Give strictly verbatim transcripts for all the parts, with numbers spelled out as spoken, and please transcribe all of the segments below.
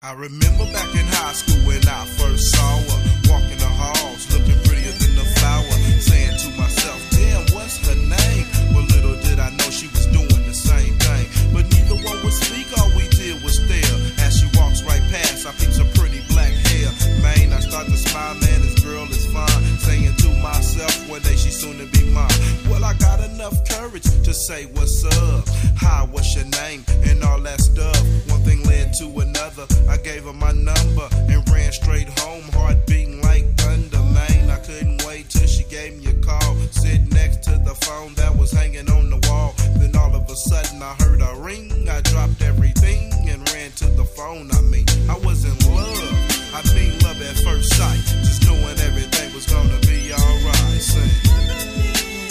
I remember back in high school when I first saw her, walking the halls, looking prettier than the flower, saying to myself, damn, what's her name? But little did I know she was doing the same thing. But neither one would speak, all we did was stare. As she walks right past, I peeps her pretty black hair. Man, I start to smile, man, this girl is fine. Saying to myself, one day she's soon to be mine. Well, I got enough courage to say what's up. Hi, what's your name? And all that stuff. One thing led to another. I gave her my number and ran straight home, heart beating like thunder, man. I couldn't wait till she gave me a call, sitting next to the phone that was hanging on the wall. Then all of a sudden I heard a ring. I dropped everything and ran to the phone. I mean, I was in love. I mean, love at first sight, just knowing everything was gonna be alright. Sing.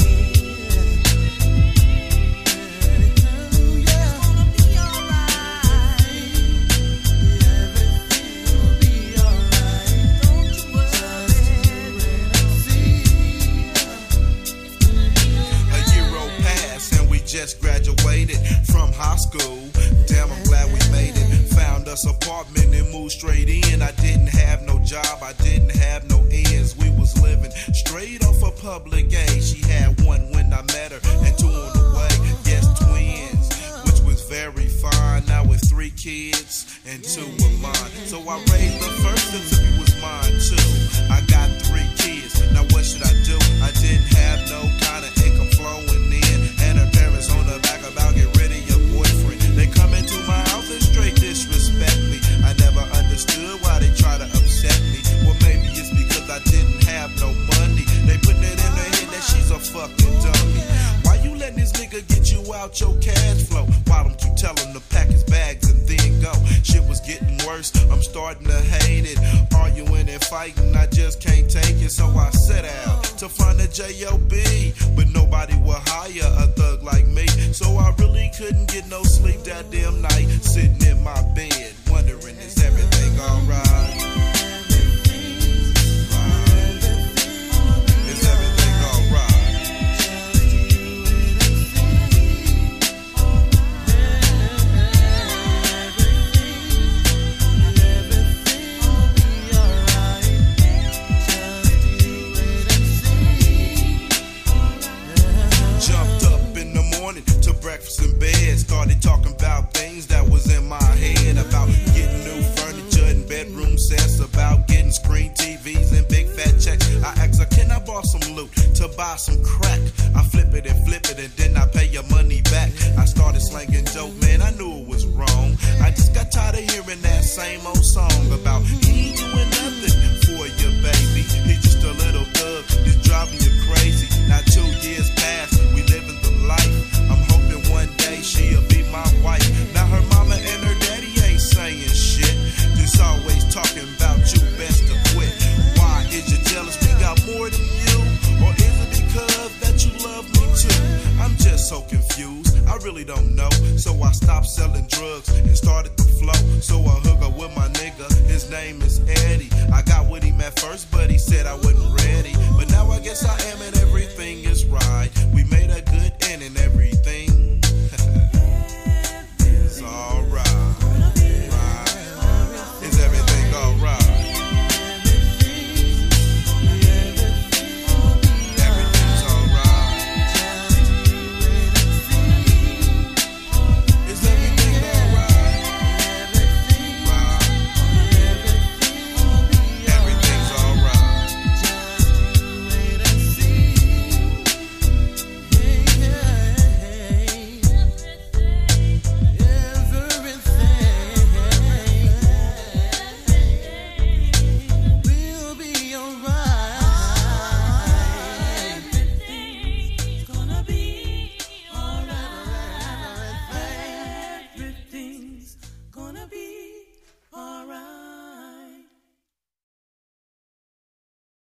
Just graduated from high school. Damn, I'm glad we made it. Found us apartment and moved straight in. I didn't have no job, I didn't have no ends. We was living straight off of public aid. She had one when I met her and two on the way. Yes, twins, which was very fine. Now with three kids and two of mine. So I raised the first until he was mine too. I got three kids, now what should I do? I didn't have no kind of income flowing in. And her parents on the back about get rid of your boyfriend. They come into my house and straight disrespect me. I never understood why they try to upset me. Well, maybe it's because I didn't have no money. They putting it in her head that she's a fucking dummy. Why you letting this nigga get you out your cash flow? Why don't you tell him to pack his bags and then go? Shit was getting worse, I'm starting to hate it. Arguing and fighting, I just can't take it. So I set out to find a J O B, but nobody will hire a thug like me. So I really couldn't get no sleep that damn night, sitting in my bed, wondering is everything alright? Is everything alright? Jumped up in the morning to breakfast in bed. Started talking about things that was in my head. About getting new furniture and bedroom sets. About getting screen T Vs and big fat checks. I asked her, can I borrow some loot to buy some crack? I flip it and flip it and then I pay your money back. I started slanging dope, man, I knew it was wrong. I just got tired of hearing that same old song about he ain't doing nothing for you, baby. He's just a little thug, just driving you crazy. Now two years past, we living the life. I'm hoping one day she'll be my wife. Now her mama and her daddy ain't saying shit, just always talking about you best to quit. Why is you jealous? We got more than you, or is it because that you love me too? I'm just so confused, I really don't know. So I stopped selling drugs and started to flow. So I hook up with my nigga, his name is Eddie. I got with him at first, but